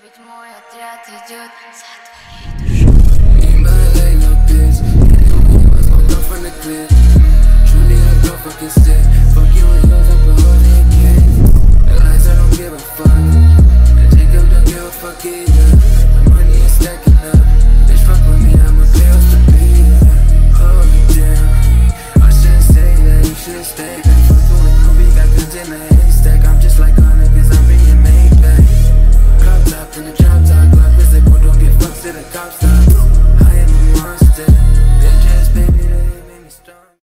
Ведь мой отряд идет за твоей душой. Невозможно from the clip. Truly, I don't fucking stay.